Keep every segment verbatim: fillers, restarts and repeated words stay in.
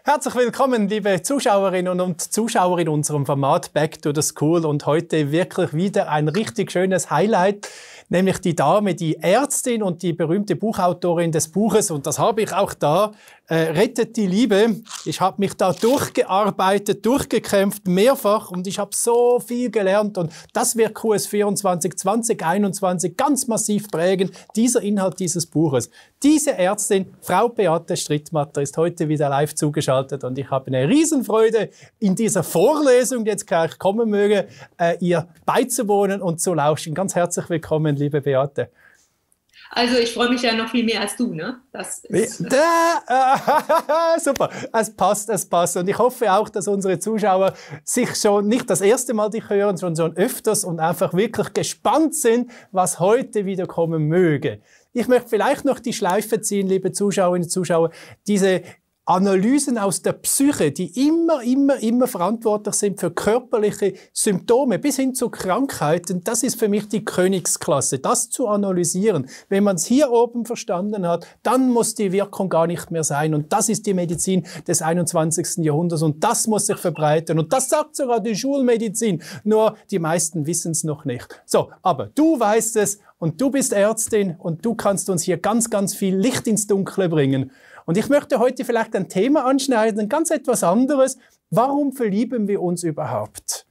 Herzlich willkommen, liebe Zuschauerinnen und Zuschauer in unserem Format Back to the School. Und heute wirklich wieder ein richtig schönes Highlight, nämlich die Dame, die Ärztin und die berühmte Buchautorin des Buches. Und das habe ich auch da, äh, Rettet die Liebe. Ich habe mich da durchgearbeitet, durchgekämpft, mehrfach. Und ich habe so viel gelernt. Und das wird Q S vierundzwanzig zwanzig einundzwanzig ganz massiv prägen, dieser Inhalt dieses Buches. Diese Ärztin, Frau Beate Strittmatter, ist heute wieder live zugeschaltet. Und ich habe eine Riesenfreude, in dieser Vorlesung, die jetzt gleich kommen möge, äh, ihr beizuwohnen und zu lauschen. Ganz herzlich willkommen, liebe Beate. Also ich freue mich ja noch viel mehr als du, ne? Das ist da, äh, super, es passt, es passt. Und ich hoffe auch, dass unsere Zuschauer sich schon nicht das erste Mal dich hören, sondern schon öfters und einfach wirklich gespannt sind, was heute wieder kommen möge. Ich möchte vielleicht noch die Schleife ziehen, liebe Zuschauerinnen und Zuschauer, diese Analysen aus der Psyche, die immer, immer, immer verantwortlich sind für körperliche Symptome bis hin zu Krankheiten, das ist für mich die Königsklasse, das zu analysieren. Wenn man es hier oben verstanden hat, dann muss die Wirkung gar nicht mehr sein. Und das ist die Medizin des einundzwanzigsten Jahrhunderts und das muss sich verbreiten. Und das sagt sogar die Schulmedizin, nur die meisten wissen es noch nicht. So, aber du weißt es und du bist Ärztin und du kannst uns hier ganz, ganz viel Licht ins Dunkle bringen. Und ich möchte heute vielleicht ein Thema anschneiden, ganz etwas anderes. Warum verlieben wir uns überhaupt?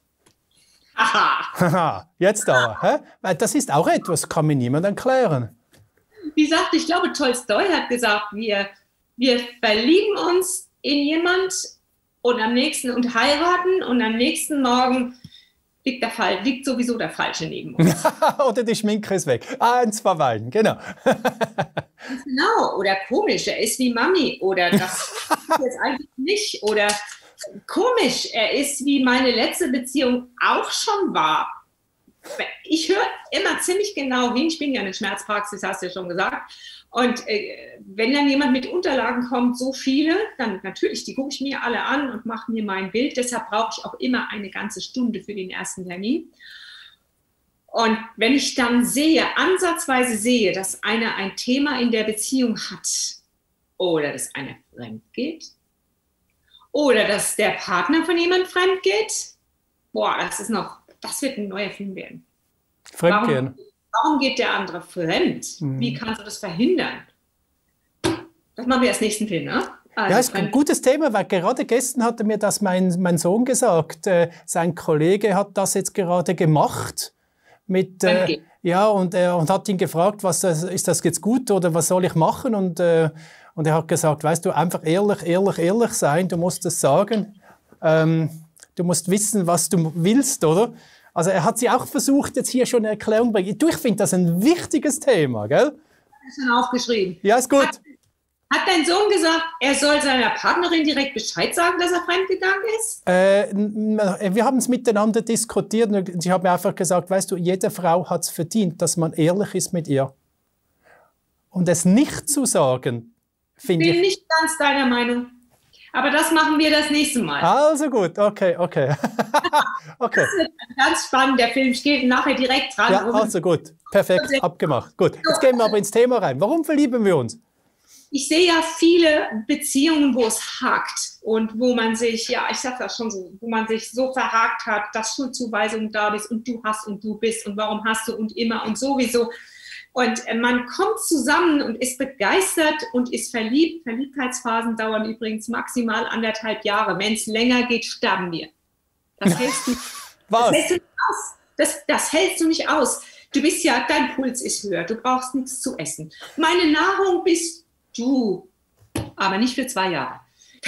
Aha. Jetzt aber. Hä? Weil das ist auch etwas, kann mir niemand erklären. Wie gesagt, ich glaube, Tolstoi hat gesagt, wir, wir verlieben uns in jemand und am nächsten und heiraten und am nächsten Morgen liegt, der Fall, liegt sowieso der Falsche neben uns. Oder die Schminke ist weg. Eins verweinen, genau. Genau, oder komisch, er ist wie Mami, oder das ist jetzt eigentlich nicht, oder komisch, er ist wie meine letzte Beziehung auch schon war. Ich höre immer ziemlich genau hin, ich bin ja in der Schmerzpraxis, hast du ja schon gesagt, und äh, wenn dann jemand mit Unterlagen kommt, so viele, dann natürlich, die gucke ich mir alle an und mache mir mein Bild, deshalb brauche ich auch immer eine ganze Stunde für den ersten Termin. Und wenn ich dann sehe, ansatzweise sehe, dass einer ein Thema in der Beziehung hat oder dass einer fremd geht oder dass der Partner von jemandem fremd geht, boah, das ist noch, das wird ein neuer Film werden. Fremdgehen. Warum, warum geht der andere fremd? Mhm. Wie kannst du das verhindern? Das machen wir als nächsten Film, ne? Also, ja, ist ein gutes Thema, weil gerade gestern hatte mir das mein, mein Sohn gesagt. Äh, sein Kollege hat das jetzt gerade gemacht. Mit, äh, ja, und, äh, und hat ihn gefragt, was, ist das jetzt gut oder was soll ich machen? Und, äh, und er hat gesagt, weißt du, einfach ehrlich, ehrlich, ehrlich sein, du musst es sagen. Ähm, du musst wissen, was du willst, oder? Also er hat sie auch versucht, jetzt hier schon eine Erklärung bei. Du, ich finde das ein wichtiges Thema, gell? Das ist schon aufgeschrieben. Ja, ist gut. Hat, hat dein Sohn gesagt, er soll seiner Partnerin direkt Bescheid sagen, dass er fremdgegangen ist? Äh, wir haben es miteinander diskutiert und ich habe mir einfach gesagt, weißt du, jede Frau hat es verdient, dass man ehrlich ist mit ihr. Und es nicht zu sagen, finde ich... Ich bin nicht ganz deiner Meinung. Aber das machen wir das nächste Mal. Also gut, okay, okay. okay. Das wird ganz spannend, der Film steht nachher direkt dran. Ja, also gut, perfekt, abgemacht. Gut, jetzt gehen wir aber ins Thema rein. Warum verlieben wir uns? Ich sehe ja viele Beziehungen, wo es hakt und wo man sich, ja, ich sag das schon so, wo man sich so verhakt hat, dass Schuldzuweisungen da ist und du hast und du bist und warum hast du und immer und sowieso. Und man kommt zusammen und ist begeistert und ist verliebt. Verliebtheitsphasen dauern übrigens maximal anderthalb Jahre. Wenn es länger geht, sterben wir. Das hältst du, Was? Das hältst du nicht aus. Das, das hältst du nicht aus. Du bist ja, dein Puls ist höher, du brauchst nichts zu essen. Meine Nahrung bist du, aber nicht für zwei Jahre.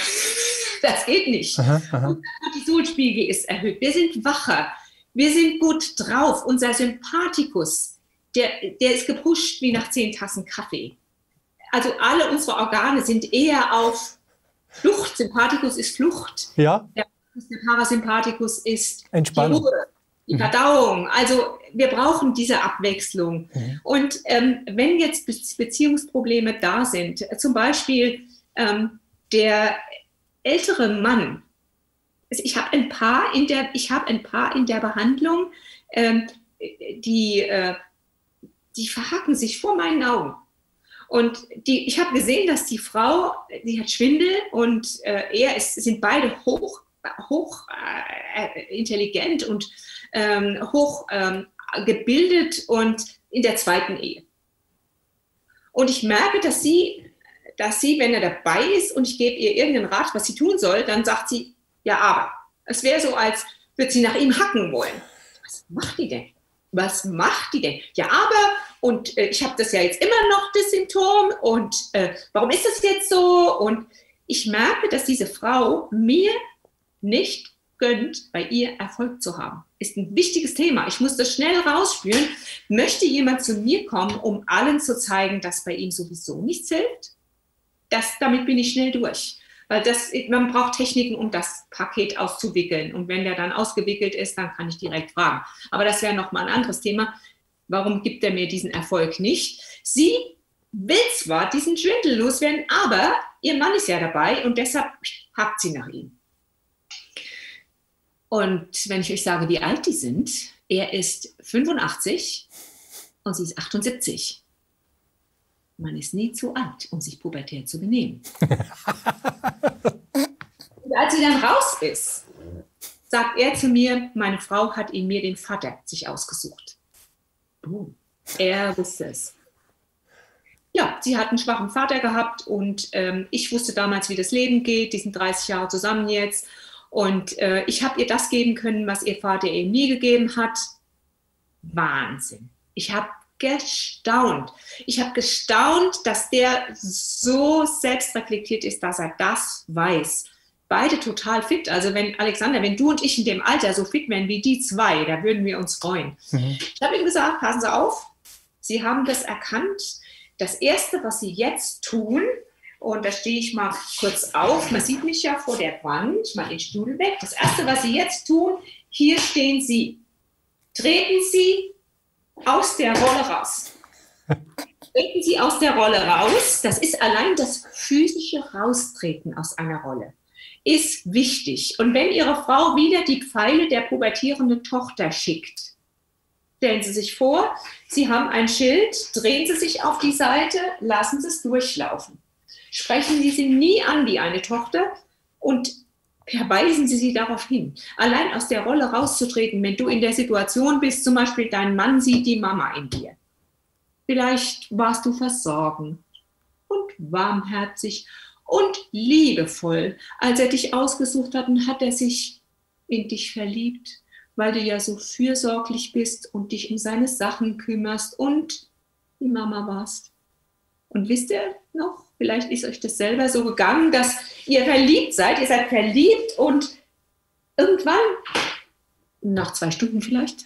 Das geht nicht. Aha, aha. Und der Cortisolspiegel ist erhöht. Wir sind wacher. Wir sind gut drauf. Unser Sympathikus, der, der ist gepusht wie nach zehn Tassen Kaffee. Also alle unsere Organe sind eher auf Flucht. Sympathikus ist Flucht. Ja. Der, der Parasympathikus ist Entspannung. Die Ruhe, die Verdauung. Also wir brauchen diese Abwechslung. Mhm. Und ähm, wenn jetzt Be Beziehungsprobleme da sind, zum Beispiel ähm, der ältere Mann, also ich habe ein Paar in der, ich habe ein Paar in der Behandlung, ähm, die, äh, die verhaken sich vor meinen Augen. Und die, ich habe gesehen, dass die Frau, die hat Schwindel und äh, er ist, sind beide hoch, hoch äh, intelligent und ähm, hoch ähm, gebildet und in der zweiten Ehe. Und ich merke, dass sie, dass sie, wenn er dabei ist und ich gebe ihr irgendeinen Rat, was sie tun soll, dann sagt sie, ja, aber. Es wäre so, als würde sie nach ihm hacken wollen. Was macht die denn? Was macht die denn? Ja, aber, und äh, ich habe das ja jetzt immer noch, das Symptom, und äh, warum ist das jetzt so? Und ich merke, dass diese Frau mir nicht gönnt, bei ihr Erfolg zu haben. Ist ein wichtiges Thema. Ich muss das schnell rausspüren. Möchte jemand zu mir kommen, um allen zu zeigen, dass bei ihm sowieso nichts hilft? Das, damit bin ich schnell durch. Weil das, man braucht Techniken, um das Paket auszuwickeln. Und wenn der dann ausgewickelt ist, dann kann ich direkt fragen. Aber das wäre nochmal ein anderes Thema. Warum gibt er mir diesen Erfolg nicht? Sie will zwar diesen Schwindel loswerden, aber ihr Mann ist ja dabei und deshalb hakt sie nach ihm. Und wenn ich euch sage, wie alt die sind, er ist fünfundachtzig und sie ist achtundsiebzig. Man ist nie zu alt, um sich pubertär zu benehmen. Und als sie dann raus ist, sagt er zu mir, meine Frau hat in mir den Vater sich ausgesucht. Oh. Er wusste es. Ja, sie hat einen schwachen Vater gehabt und ähm, ich wusste damals, wie das Leben geht. Die sind dreißig Jahre zusammen jetzt. Und äh, ich habe ihr das geben können, was ihr Vater ihr nie gegeben hat. Wahnsinn. Ich habe gestaunt. Ich habe gestaunt, dass der so selbstreflektiert ist, dass er das weiß. Beide total fit. Also wenn, Alexander, wenn du und ich in dem Alter so fit wären wie die zwei, da würden wir uns freuen. Mhm. Ich habe ihm gesagt, passen Sie auf, Sie haben das erkannt. Das Erste, was Sie jetzt tun, und da stehe ich mal kurz auf, man sieht mich ja vor der Wand, mal den Stuhl weg. Das Erste, was Sie jetzt tun, hier stehen Sie. Treten Sie aus der Rolle raus. Treten Sie aus der Rolle raus. Das ist allein das physische Raustreten aus einer Rolle. Ist wichtig. Und wenn Ihre Frau wieder die Pfeile der pubertierenden Tochter schickt, stellen Sie sich vor, Sie haben ein Schild, drehen Sie sich auf die Seite, lassen Sie es durchlaufen. Sprechen Sie sie nie an wie eine Tochter und verweisen Sie sie darauf hin. Allein aus der Rolle rauszutreten, wenn du in der Situation bist, zum Beispiel dein Mann sieht die Mama in dir. Vielleicht warst du versorgend und warmherzig und liebevoll. Als er dich ausgesucht hat, hat er sich in dich verliebt, weil du ja so fürsorglich bist und dich um seine Sachen kümmerst und die Mama warst. Und wisst ihr noch, vielleicht ist euch das selber so gegangen, dass ihr verliebt seid, ihr seid verliebt und irgendwann, nach zwei Stunden vielleicht,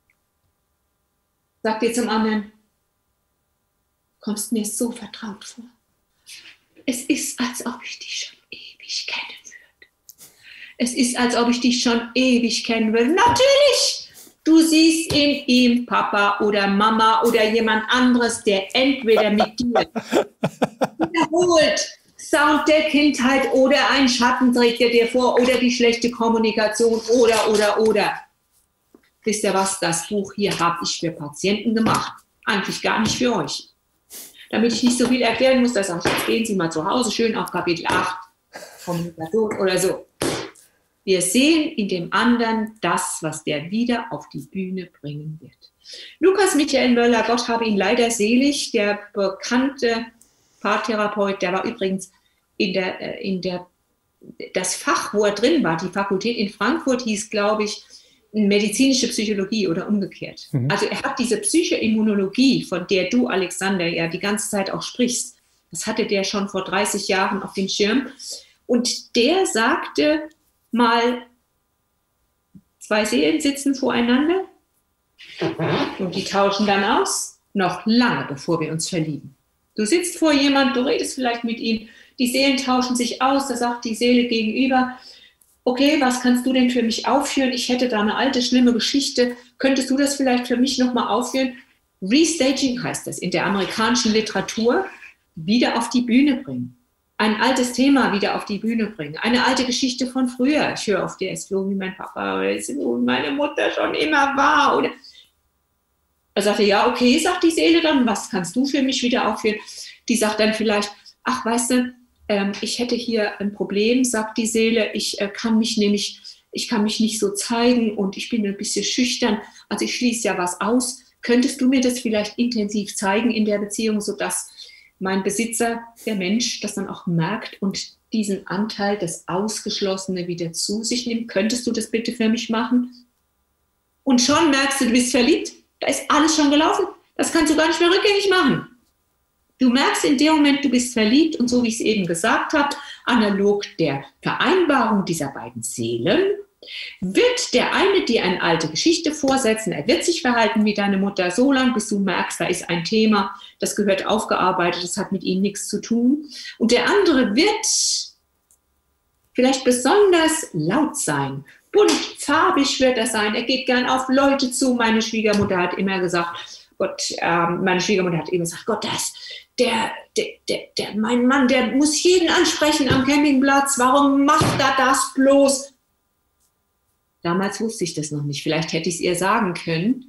sagt ihr zum anderen, kommst mir so vertraut vor. Es ist, als ob ich dich schon ewig kennen würde. Es ist, als ob ich dich schon ewig kennen würde. Natürlich! Du siehst in ihm Papa oder Mama oder jemand anderes, der entweder mit dir wiederholt Sound der Kindheit oder ein Schatten trägt er dir vor oder die schlechte Kommunikation oder, oder, oder. Wisst ihr was, das Buch hier habe ich für Patienten gemacht. Eigentlich gar nicht für euch. Damit ich nicht so viel erklären muss, das sage ich, jetzt gehen Sie mal zu Hause schön auf Kapitel acht, Kommunikation oder so. Wir sehen in dem anderen das, was der wieder auf die Bühne bringen wird. Lukas Michael Möller, Gott habe ihn leider selig, der bekannte Paartherapeut, der war übrigens in der, in der, das Fach, wo er drin war, die Fakultät in Frankfurt hieß, glaube ich, medizinische Psychologie oder umgekehrt. Mhm. Also er hat diese Psychoimmunologie, von der du, Alexander, ja die ganze Zeit auch sprichst, das hatte der schon vor dreißig Jahren auf dem Schirm. Und der sagte mal, zwei Seelen sitzen voreinander und die tauschen dann aus, noch lange bevor wir uns verlieben. Du sitzt vor jemand, du redest vielleicht mit ihm, die Seelen tauschen sich aus, da sagt die Seele gegenüber, okay, was kannst du denn für mich aufführen? Ich hätte da eine alte, schlimme Geschichte. Könntest du das vielleicht für mich nochmal aufführen? Restaging heißt das in der amerikanischen Literatur. Wieder auf die Bühne bringen. Ein altes Thema wieder auf die Bühne bringen. Eine alte Geschichte von früher. Ich höre auf der S-Floh, wie mein Papa oder wie meine Mutter schon immer war. Oder Er sagte, ja, okay, sagt die Seele dann, was kannst du für mich wieder aufführen? Die sagt dann vielleicht, ach, weißt du, ähm, ich hätte hier ein Problem, sagt die Seele, ich äh, kann mich nämlich, ich kann mich nicht so zeigen und ich bin ein bisschen schüchtern, also ich schließe ja was aus. Könntest du mir das vielleicht intensiv zeigen in der Beziehung, sodass mein Besitzer, der Mensch, das dann auch merkt und diesen Anteil, das Ausgeschlossene, wieder zu sich nimmt? Könntest du das bitte für mich machen? Und schon merkst du, du bist verliebt. Da ist alles schon gelaufen. Das kannst du gar nicht mehr rückgängig machen. Du merkst in dem Moment, du bist verliebt und so wie ich es eben gesagt habe, analog der Vereinbarung dieser beiden Seelen, wird der eine dir eine alte Geschichte vorsetzen, er wird sich verhalten wie deine Mutter, so lange, bis du merkst, da ist ein Thema, das gehört aufgearbeitet, das hat mit ihm nichts zu tun. Und der andere wird vielleicht besonders laut sein, bunt, farbig wird er sein, er geht gern auf Leute zu. Meine Schwiegermutter hat immer gesagt, Gott, ähm, meine Schwiegermutter hat immer gesagt, Gott, das, der, der, der, der, mein Mann, der muss jeden ansprechen am Campingplatz, warum macht er das bloß? Damals wusste ich das noch nicht. Vielleicht hätte ich es ihr sagen können,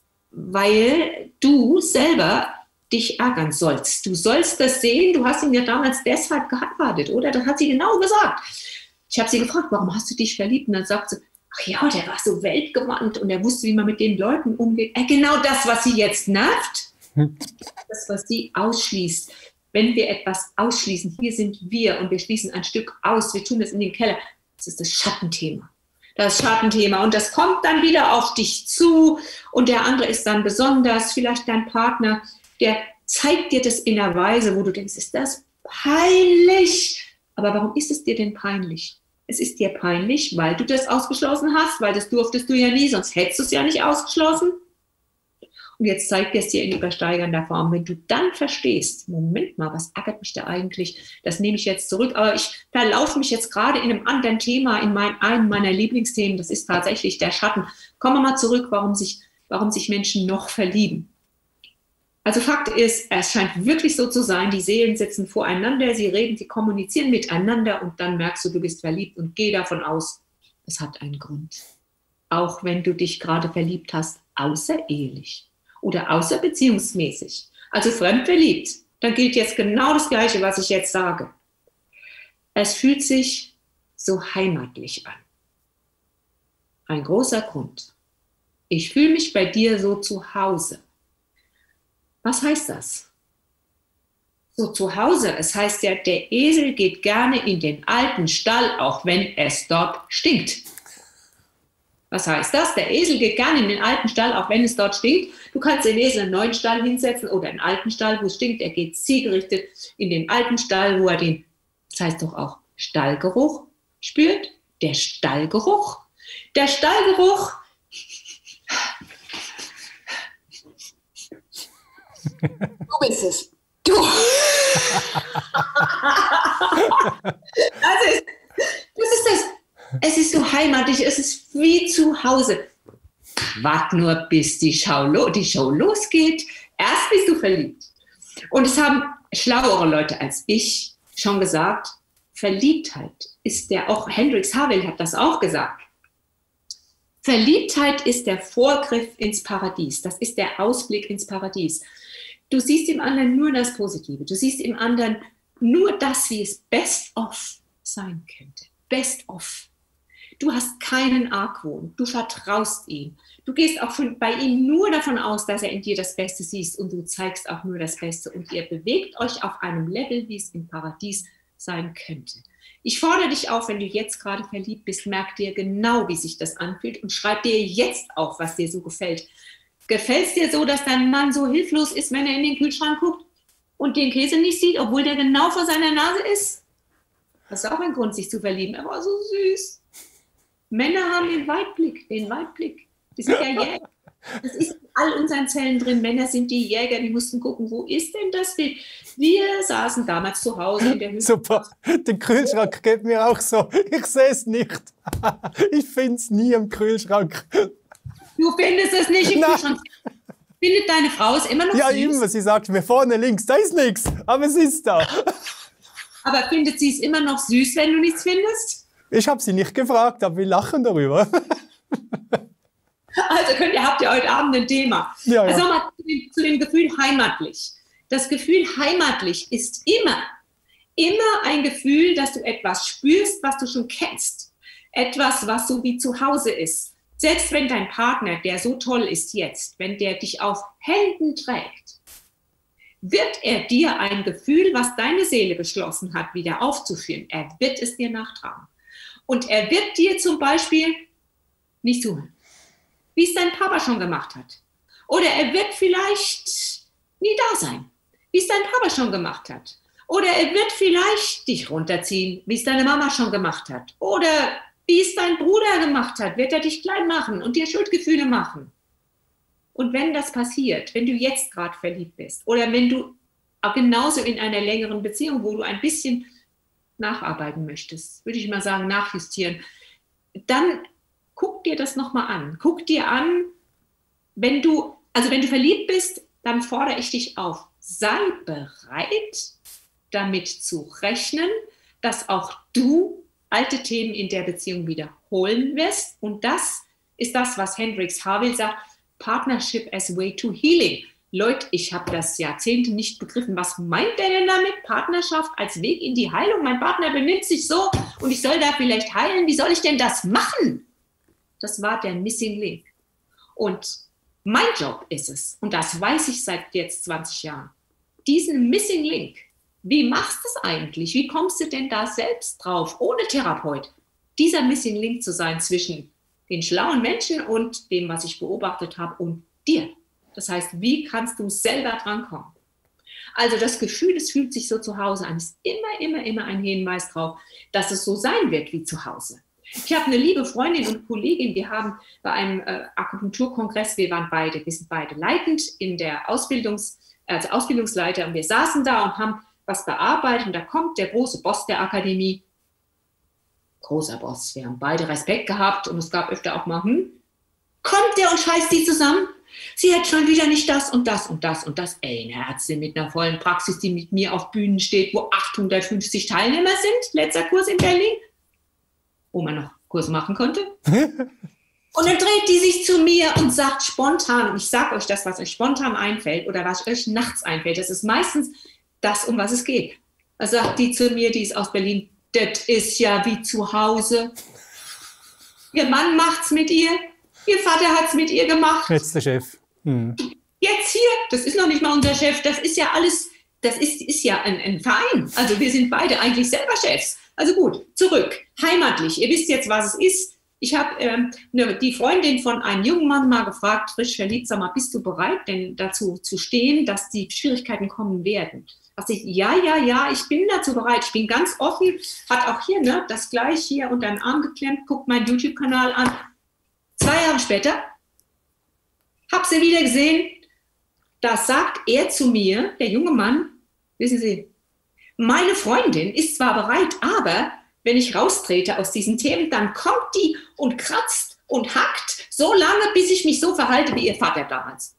weil du selber dich ärgern sollst. Du sollst das sehen. Du hast ihn ja damals deshalb geheiratet, oder? Das hat sie genau gesagt. Ich habe sie gefragt, warum hast du dich verliebt? Und dann sagt sie, ach ja, der war so weltgewandt und er wusste, wie man mit den Leuten umgeht. Äh, genau das, was sie jetzt nervt, das, was sie ausschließt. Wenn wir etwas ausschließen, hier sind wir und wir schließen ein Stück aus, wir tun das in den Keller, das ist das Schattenthema. Das Schattenthema. Und das kommt dann wieder auf dich zu und der andere ist dann besonders, vielleicht dein Partner, der zeigt dir das in einer Weise, wo du denkst, ist das peinlich? Aber warum ist es dir denn peinlich? Es ist dir peinlich, weil du das ausgeschlossen hast, weil das durftest du ja nie, sonst hättest du es ja nicht ausgeschlossen. Und jetzt zeigt er es dir in übersteigernder Form. Wenn du dann verstehst, Moment mal, was ärgert mich da eigentlich? Das nehme ich jetzt zurück. Aber ich verlaufe mich jetzt gerade in einem anderen Thema, in mein, einem meiner Lieblingsthemen. Das ist tatsächlich der Schatten. Kommen wir mal zurück, warum sich, warum sich Menschen noch verlieben. Also Fakt ist, es scheint wirklich so zu sein, die Seelen sitzen voreinander, sie reden, sie kommunizieren miteinander und dann merkst du, du bist verliebt und geh davon aus, es hat einen Grund. Auch wenn du dich gerade verliebt hast, außerehelich. Oder außerbeziehungsmäßig, also fremdverliebt, dann gilt jetzt genau das Gleiche, was ich jetzt sage. Es fühlt sich so heimatlich an. Ein großer Grund. Ich fühle mich bei dir so zu Hause. Was heißt das? So zu Hause, es heißt ja, der Esel geht gerne in den alten Stall, auch wenn es dort stinkt. Was heißt das? Der Esel geht gerne in den alten Stall, auch wenn es dort stinkt. Du kannst den Esel in einen neuen Stall hinsetzen oder einen alten Stall, wo es stinkt. Er geht zielgerichtet in den alten Stall, wo er den, das heißt doch auch Stallgeruch spürt. Der Stallgeruch. Der Stallgeruch. Du bist es. Du. Das ist, das ist das. Es ist so heimatlich, es ist wie zu Hause. Wart nur, bis die Show, lo- die Show losgeht. Erst bist du verliebt. Und es haben schlauere Leute als ich schon gesagt, Verliebtheit ist der, auch Hendrix Havell hat das auch gesagt. Verliebtheit ist der Vorgriff ins Paradies. Das ist der Ausblick ins Paradies. Du siehst im anderen nur das Positive. Du siehst im anderen nur das, wie es best of sein könnte. Best of. Du hast keinen Argwohn. Du vertraust ihm. Du gehst auch von, bei ihm nur davon aus, dass er in dir das Beste siehst und du zeigst auch nur das Beste. Und ihr bewegt euch auf einem Level, wie es im Paradies sein könnte. Ich fordere dich auf, wenn du jetzt gerade verliebt bist, merk dir genau, wie sich das anfühlt und schreib dir jetzt auf, was dir so gefällt. Gefällt es dir so, dass dein Mann so hilflos ist, wenn er in den Kühlschrank guckt und den Käse nicht sieht, obwohl der genau vor seiner Nase ist? Das ist auch ein Grund, sich zu verlieben. Er war so süß. Männer haben den Weitblick, den Weitblick. Die sind ja Jäger. Das ist in all unseren Zellen drin. Männer sind die Jäger, die mussten gucken, wo ist denn das Bild? Wir saßen damals zu Hause in der Hütte. Super, der Kühlschrank geht mir auch so. Ich sehe es nicht. Ich finde es nie im Kühlschrank. Du findest es nicht im Nein. Kühlschrank. Findet deine Frau es immer noch Ja, süß? immer. Sie sagt mir vorne links, da ist nichts, aber es ist da. Aber findet sie es immer noch süß, wenn du nichts findest? Ich habe sie nicht gefragt, aber wir lachen darüber. Also könnt ihr, habt ihr heute Abend ein Thema. Ja, ja. Also nochmal zu dem, zu dem Gefühl heimatlich. Das Gefühl heimatlich ist immer, immer ein Gefühl, dass du etwas spürst, was du schon kennst. Etwas, was so wie zu Hause ist. Selbst wenn dein Partner, der so toll ist jetzt, wenn der dich auf Händen trägt, wird er dir ein Gefühl, was deine Seele beschlossen hat, wieder aufzuführen. Er wird es dir nachtragen. Und er wird dir zum Beispiel nicht zuhören, wie es dein Papa schon gemacht hat. Oder er wird vielleicht nie da sein, wie es dein Papa schon gemacht hat. Oder er wird vielleicht dich runterziehen, wie es deine Mama schon gemacht hat. Oder wie es dein Bruder gemacht hat, wird er dich klein machen und dir Schuldgefühle machen. Und wenn das passiert, wenn du jetzt gerade verliebt bist oder wenn du auch genauso in einer längeren Beziehung, wo du ein bisschen nacharbeiten möchtest, würde ich mal sagen, nachjustieren, dann guck dir das nochmal an. Guck dir an, wenn du, also wenn du verliebt bist, dann fordere ich dich auf. Sei bereit, damit zu rechnen, dass auch du alte Themen in der Beziehung wiederholen wirst. Und das ist das, was Hendrix Harville sagt, Partnership as way to healing. Leute, ich habe das Jahrzehnte nicht begriffen. Was meint der denn damit? Partnerschaft als Weg in die Heilung? Mein Partner benimmt sich so und ich soll da vielleicht heilen. Wie soll ich denn das machen? Das war der Missing Link. Und mein Job ist es, und das weiß ich seit jetzt zwanzig Jahren, diesen Missing Link, wie machst du es eigentlich? Wie kommst du denn da selbst drauf, ohne Therapeut, dieser Missing Link zu sein zwischen den schlauen Menschen und dem, was ich beobachtet habe, und dir. Das heißt, wie kannst du selber drankommen? Also das Gefühl, es fühlt sich so zu Hause an, ist immer, immer, immer ein Hinweis drauf, dass es so sein wird wie zu Hause. Ich habe eine liebe Freundin und Kollegin, wir haben bei einem äh, Akupunkturkongress, wir waren beide, wir sind beide leitend in der Ausbildungs, also Ausbildungsleiter, und wir saßen da und haben was bearbeitet und da kommt der große Boss der Akademie, großer Boss, wir haben beide Respekt gehabt und es gab öfter auch mal, hm, kommt der und scheißt die zusammen? Sie hat schon wieder nicht das und das und das und das. Ey, eine Ärztin mit einer vollen Praxis, die mit mir auf Bühnen steht, wo achthundertfünfzig Teilnehmer sind, letzter Kurs in Berlin, wo man noch Kurse machen konnte. Und dann dreht die sich zu mir und sagt spontan, und ich sage euch das, was euch spontan einfällt oder was euch nachts einfällt, das ist meistens das, um was es geht. Da sagt die zu mir, die ist aus Berlin, das ist ja wie zu Hause. Ihr Mann macht's mit ihr, ihr Vater hat's mit ihr gemacht. Jetzt der Chef. Hm. Jetzt hier, das ist noch nicht mal unser Chef, das ist ja alles, das ist, ist ja ein, ein Verein. Also wir sind beide eigentlich selber Chefs. Also gut, zurück, heimatlich. Ihr wisst jetzt, was es ist. Ich habe ähm, ne, die Freundin von einem jungen Mann mal gefragt, frisch verliebt, sag mal, bist du bereit, denn dazu zu stehen, dass die Schwierigkeiten kommen werden? Da ich, ja, ja, ja, ich bin dazu bereit, ich bin ganz offen, hat auch hier ne, das gleich hier unter den Arm geklemmt, guckt meinen YouTube-Kanal an. Zwei Jahre später, hab sie wieder gesehen, da sagt er zu mir, der junge Mann, wissen Sie, meine Freundin ist zwar bereit, aber wenn ich raustrete aus diesen Themen, dann kommt die und kratzt und hackt so lange, bis ich mich so verhalte wie ihr Vater damals.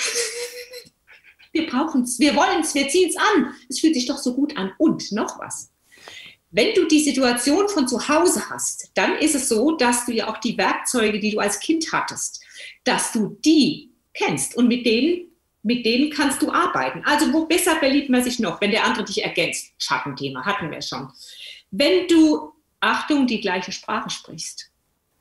Wir brauchen es, wir wollen es, wir ziehen es an. Es fühlt sich doch so gut an. Und noch was. Wenn du die Situation von zu Hause hast, dann ist es so, dass du ja auch die Werkzeuge, die du als Kind hattest, dass du die kennst und mit denen, mit denen kannst du arbeiten. Also wo besser verliebt man sich noch, wenn der andere dich ergänzt. Schattenthema hatten wir schon. Wenn du, Achtung, die gleiche Sprache sprichst.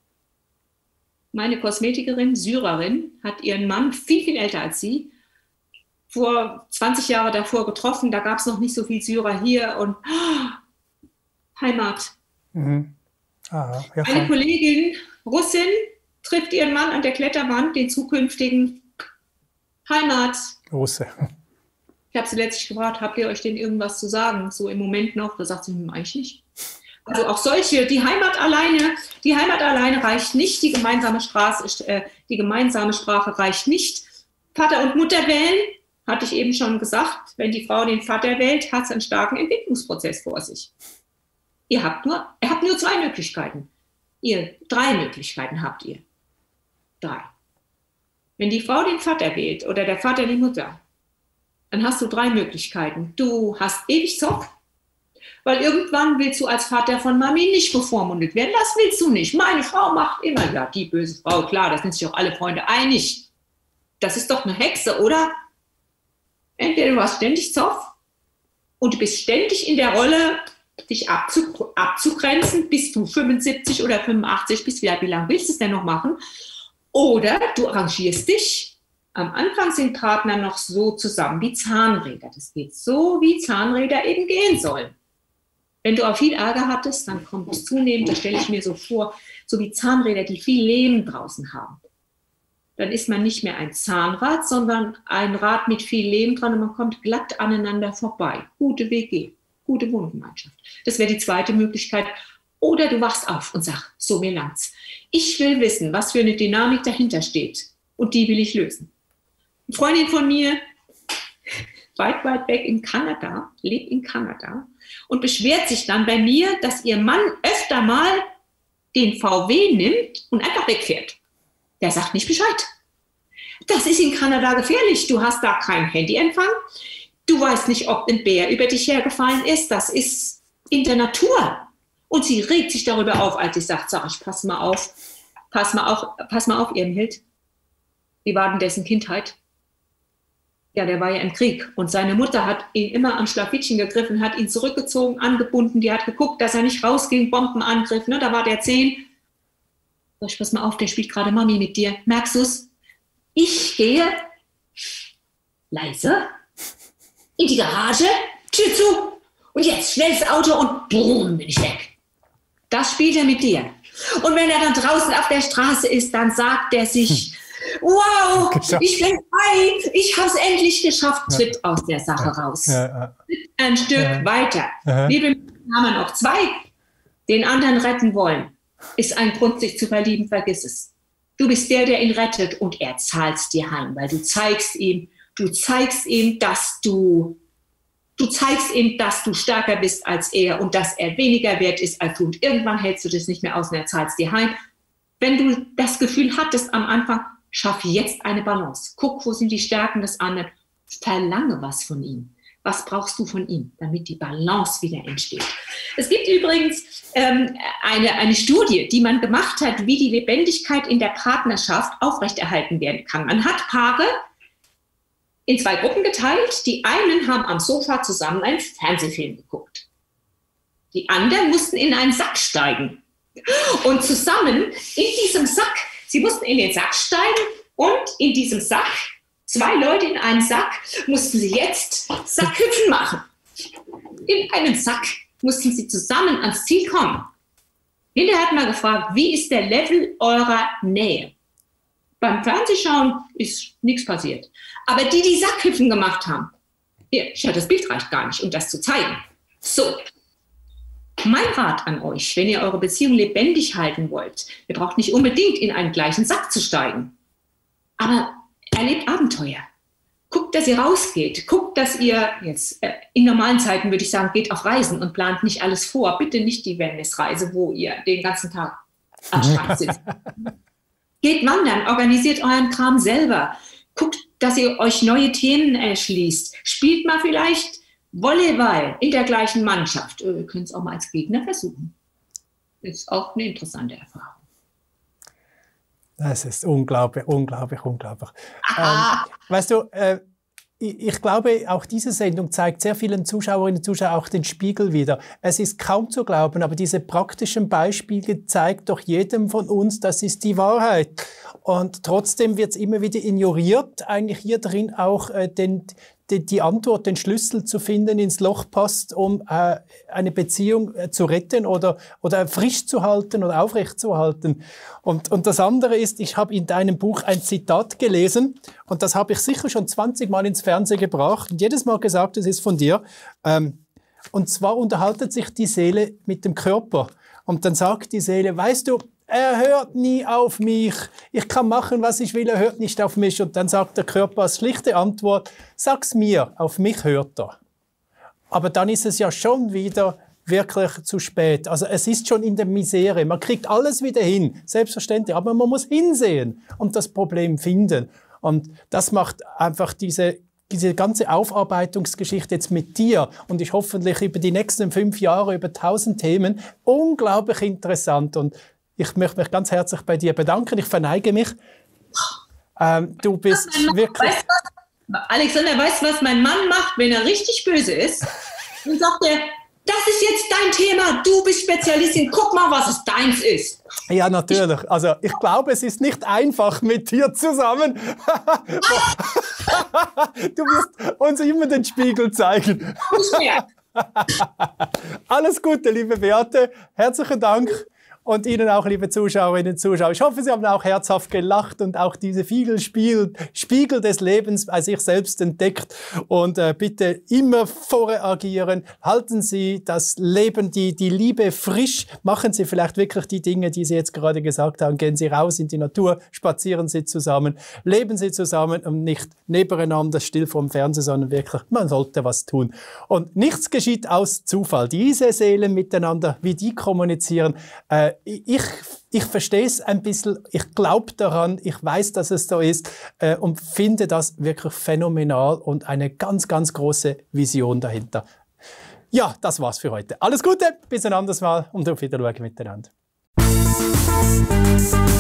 Meine Kosmetikerin, Syrerin, hat ihren Mann, viel, viel älter als sie, vor zwanzig Jahre davor getroffen. Da gab es noch nicht so viel Syrer hier und oh, Heimat. Mhm. Ah, ja, Eine Kollegin, Russin, trifft ihren Mann an der Kletterwand, den zukünftigen Heimat. Russe. Ich habe sie letztlich gefragt, habt ihr euch denn irgendwas zu sagen? So im Moment noch. Da sagt sie, hm, eigentlich nicht. Also auch solche, die Heimat alleine, die Heimat alleine reicht nicht, die gemeinsame, Straße, äh, die gemeinsame Sprache reicht nicht. Vater und Mutter wählen, hatte ich eben schon gesagt, wenn die Frau den Vater wählt, hat es einen starken Entwicklungsprozess vor sich. Ihr habt nur, ihr habt nur zwei Möglichkeiten. Ihr, drei Möglichkeiten habt ihr. Drei. Wenn die Frau den Vater wählt oder der Vater die Mutter, dann hast du drei Möglichkeiten. Du hast ewig Zoff, Weil irgendwann willst du als Vater von Mami nicht bevormundet werden. Das willst du nicht. Meine Frau macht immer, ja, die böse Frau, klar, da sind sich auch alle Freunde einig. Das ist doch eine Hexe, oder? Entweder du hast ständig Zoff und du bist ständig in der Rolle, dich abzu, abzugrenzen, bis du fünfundsiebzig oder fünfundachtzig bist. Wie, wie lange willst du es denn noch machen? Oder du arrangierst dich. Am Anfang sind Partner noch so zusammen wie Zahnräder. Das geht so, wie Zahnräder eben gehen sollen. Wenn du auch viel Ärger hattest, dann kommt es zunehmend, das stelle ich mir so vor, so wie Zahnräder, die viel Lehm draußen haben. Dann ist man nicht mehr ein Zahnrad, sondern ein Rad mit viel Lehm dran und man kommt glatt aneinander vorbei. Gute W G, gute Wohngemeinschaft. Das wäre die zweite Möglichkeit. Oder du wachst auf und sagst, so mir langt's. Ich will wissen, was für eine Dynamik dahinter steht und die will ich lösen. Eine Freundin von mir, weit, weit weg in Kanada, lebt in Kanada und beschwert sich dann bei mir, dass ihr Mann öfter mal den V W nimmt und einfach wegfährt. Der sagt nicht Bescheid. Das ist in Kanada gefährlich. Du hast da keinen Handyempfang. Du weißt nicht, ob ein Bär über dich hergefallen ist. Das ist in der Natur. Und sie regt sich darüber auf, als ich sage, sag ich, pass mal auf, pass mal auf, pass mal auf, Irmhild. Wie war denn dessen Kindheit? Ja, der war ja im Krieg. Und seine Mutter hat ihn immer am Schlafittchen gegriffen, hat ihn zurückgezogen, angebunden. Die hat geguckt, dass er nicht rausging, Bombenangriff. Ne? Da war der zehn. Sag ich, pass mal auf, der spielt gerade Mami mit dir. Merkst du's? Ich gehe leise in die Garage, Tür zu und jetzt schnell das Auto und boom, bin ich weg. Das spielt er mit dir. Und wenn er dann draußen auf der Straße ist, dann sagt er sich, wow, ich bin frei, ich habe es endlich geschafft, tritt aus der Sache raus. Tritt ein Stück weiter. Liebe Menschen, haben wir noch zwei, den anderen retten wollen. Ist ein Grund, sich zu verlieben, vergiss es. Du bist der, der ihn rettet und er zahlt dir heim, weil du zeigst ihm, du zeigst ihm, dass du, du zeigst ihm, dass du stärker bist als er und dass er weniger wert ist als du. Und irgendwann hältst du das nicht mehr aus und er zahlt dir heim. Wenn du das Gefühl hattest am Anfang, schaff jetzt eine Balance. Guck, wo sind die Stärken des anderen. Verlange was von ihm. Was brauchst du von ihm, damit die Balance wieder entsteht? Es gibt übrigens ähm, eine, eine Studie, die man gemacht hat, wie die Lebendigkeit in der Partnerschaft aufrechterhalten werden kann. Man hat Paare in zwei Gruppen geteilt. Die einen haben am Sofa zusammen einen Fernsehfilm geguckt. Die anderen mussten in einen Sack steigen. Und zusammen in diesem Sack, sie mussten in den Sack steigen und in diesem Sack, zwei Leute in einem Sack, mussten sie jetzt Sackhüpfen machen. In einem Sack mussten sie zusammen ans Ziel kommen. Hinterher hat man gefragt, wie ist der Level eurer Nähe? Beim Fernsehschauen ist nichts passiert. Aber die, die Sackhüpfen gemacht haben, hier, schau, das Bild reicht gar nicht, um das zu zeigen. So, mein Rat an euch, wenn ihr eure Beziehung lebendig halten wollt, ihr braucht nicht unbedingt in einen gleichen Sack zu steigen, aber erlebt Abenteuer. Guckt, dass ihr rausgeht. Guckt, dass ihr jetzt äh, in normalen Zeiten, würde ich sagen, geht auf Reisen und plant nicht alles vor. Bitte nicht die Wellnessreise, wo ihr den ganzen Tag am Strand sitzt. Geht wandern, organisiert euren Kram selber. Guckt, dass ihr euch neue Themen erschließt. Spielt mal vielleicht Volleyball in der gleichen Mannschaft. Ihr könnt es auch mal als Gegner versuchen. Ist auch eine interessante Erfahrung. Das ist unglaublich, unglaublich, unglaublich. Ähm, weißt du, äh, ich, ich glaube, auch diese Sendung zeigt sehr vielen Zuschauerinnen und Zuschauern auch den Spiegel wieder. Es ist kaum zu glauben, aber diese praktischen Beispiele zeigen doch jedem von uns, das ist die Wahrheit. Und trotzdem wird es immer wieder ignoriert, eigentlich hier drin auch äh, den, die, die Antwort, den Schlüssel zu finden, ins Loch passt, um äh, eine Beziehung äh, zu retten oder, oder frisch zu halten oder aufrecht zu halten. Und, und das andere ist, ich habe in deinem Buch ein Zitat gelesen und das habe ich sicher schon zwanzig Mal ins Fernsehen gebracht und jedes Mal gesagt, es ist von dir. Ähm, und zwar unterhaltet sich die Seele mit dem Körper. Und dann sagt die Seele, weißt du, er hört nie auf mich. Ich kann machen, was ich will, er hört nicht auf mich. Und dann sagt der Körper als schlichte Antwort, sag's mir, auf mich hört er. Aber dann ist es ja schon wieder wirklich zu spät. Also es ist schon in der Misere. Man kriegt alles wieder hin, selbstverständlich. Aber man muss hinsehen und das Problem finden. Und das macht einfach diese diese ganze Aufarbeitungsgeschichte jetzt mit dir und ist hoffentlich über die nächsten fünf Jahre über tausend Themen unglaublich interessant. Und ich möchte mich ganz herzlich bei dir bedanken. Ich verneige mich. Ähm, du bist wirklich... Weißt du, Alexander, weißt du, was mein Mann macht, wenn er richtig böse ist? Dann sagt er, das ist jetzt dein Thema, du bist Spezialistin, guck mal, was es deins ist. Ja, natürlich. Also ich glaube, es ist nicht einfach mit dir zusammen. Du wirst uns immer den Spiegel zeigen. Alles Gute, liebe Beate. Herzlichen Dank. Und Ihnen auch, liebe Zuschauerinnen und Zuschauer. Ich hoffe, Sie haben auch herzhaft gelacht und auch diese Spiegel, Spiegel des Lebens bei sich selbst entdeckt. Und äh, bitte immer vorreagieren. Halten Sie das Leben, die, die Liebe frisch. Machen Sie vielleicht wirklich die Dinge, die Sie jetzt gerade gesagt haben. Gehen Sie raus in die Natur, spazieren Sie zusammen, leben Sie zusammen und nicht nebeneinander still vorm Fernseher, sondern wirklich, man sollte was tun. Und nichts geschieht aus Zufall. Diese Seelen miteinander, wie die kommunizieren, äh, Ich, ich verstehe es ein bisschen, ich glaube daran, ich weiß, dass es so ist äh, und finde das wirklich phänomenal und eine ganz, ganz große Vision dahinter. Ja, das war's für heute. Alles Gute, bis ein anderes Mal und auf Wiedersehen miteinander.